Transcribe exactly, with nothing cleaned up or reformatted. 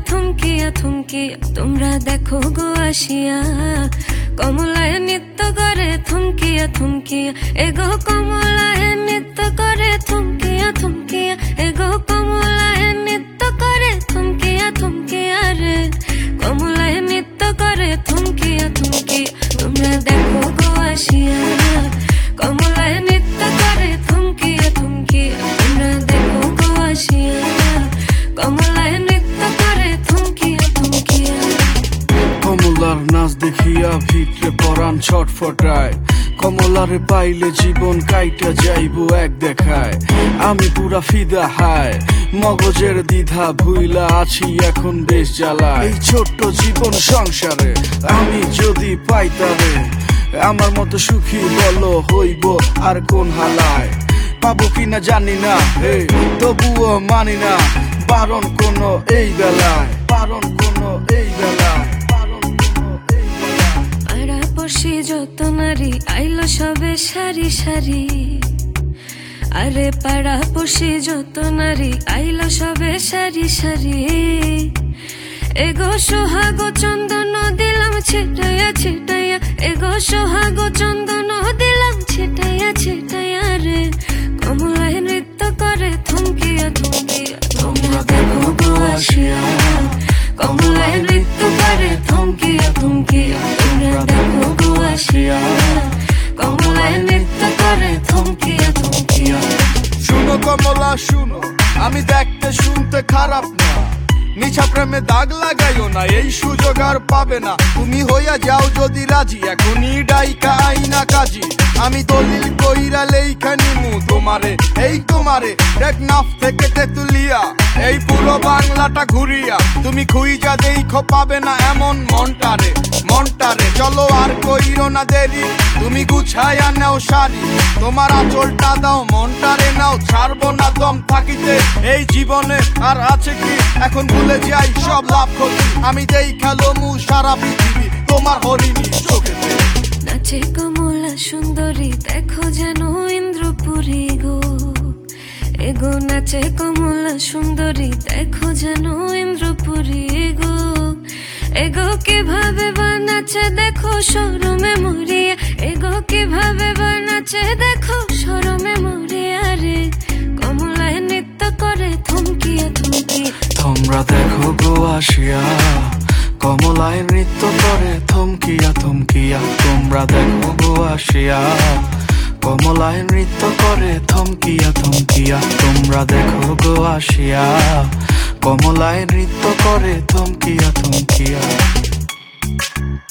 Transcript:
থমকিয়া থমকিয়া তোমরা দেখো গো আসিয়া, কমলায় নৃত্য করে থমকিয়া থমকিয়া, এগো কমলায় নৃত্য করে থমকিয়া থমকিয়া, এগো কমলায় নৃত্য করে থমকিয়া থমকিয়া রে, কমলায় নৃত্য করে থমকিয়া থমকিয়া তোমরা দেখো গো আসিয়া, কমলায় নৃত্য করে থমকিয়া থমকিয়া তোমরা দেখো গো আসিয়া, কমলায় নৃত্য করে থমকিয়া থমকিয়া। কমলার নাচ দেখিয়া ভিতরে পরাণ ছটফটায়, কমলারে পাইলে জীবন কাইটা যাইব এক দেখায়। আমি পুরা ফিদা হায়, মগজের দ্বিধা ভুইলা আছি এখন বেশ জ্বালায়। এই ছোট্ট জীবন সংসারে আমি যদি পাইতারে, আমার মতো সুখী বলো হইব আর কোন হালায়। পাবো কিনা জানি না হে, তবুও মানি না বারণ কোনো এই বেলায়, বারণ কোনো এই বেলায়, বারণ কোনো এই বেলায়। পাড়াপড়শি যত নারী আইলো সবে সারি সারি, আরে পাড়াপড়শি যত নারী আইলো সবে সারি সারি, এগো সোহাগ চন্দন দিলাম ছিটাইয়া ছিটাইয়া, এগো সোহাগ চন্দন দিলাম ছিটাইয়া ছিটাইয়া রে, কমলায় নৃত্য করে থমকিয়া থমকিয়া তোমরা দেখো গো আসিয়া, কমলায় নৃত্য করে থমকিয়া থমকিয়া তোমরা দেখো গো আসিয়া, কমলায় নৃত্য করে থমকিয়া থমকিয়া। শুনো কমলা শুনো, আমি দেখতে শুনতে খারাপ না, মিছা প্রেমে দাগ লাগাইও না, এই সুযোগ আর পাবে না। তুমি হইয়া যাও যদি রাজি, এখনই ডাইকা আইনা কাজী। আমি দলিল কইরা লেইখা নিমু তোমারে, এই তোমারে টেকনাফ থেকে তেতুলিয়া, এই পুরো বাংলাটা ঘুরিয়া। তুমি খুইজা দেখো পাবে না এমন মনটারে, মনটারে চলো আর কইরো না দেরি, তুমি গুছাইয়া নাও শাড়ি, তোমার আঁচলটা দাও মনটারে নাও, ছাড়বো না দম থাকিতে এই জীবনে। আর আছে কি এখন ভুলে যাই সব লাভ ক্ষতি, আমি দেই খেলো মু সারা পৃথিবী তোমার হরিণী চোখেতে। নাচে কমলা সুন্দরী দেখো যেন ইন্দ্রপুরী গো, এগো নাচে কমলা সুন্দরী দেখো যেন ইন্দ্রপুরী গো, এগো কিভাবে বানাচ্ছে দেখো শরমে মরিয়া, এগো কিভাবে বানাচ্ছে দেখো শরমে মরিয়া রে, কমলায় নৃত্য করে থমকিয়া থমকিয়া তোমরা দেখো গো আসিয়া, কমলায় নৃত্য করে থমকিয়া থমকিয়া তোমরা দেখো গো আসিয়া, কমলায় নৃত্য করে থমকিয়া থমকিয়া তোমরা দেখো গো আসিয়া, কমলায় নৃত্য করে থমকিয়া থমকিয়া।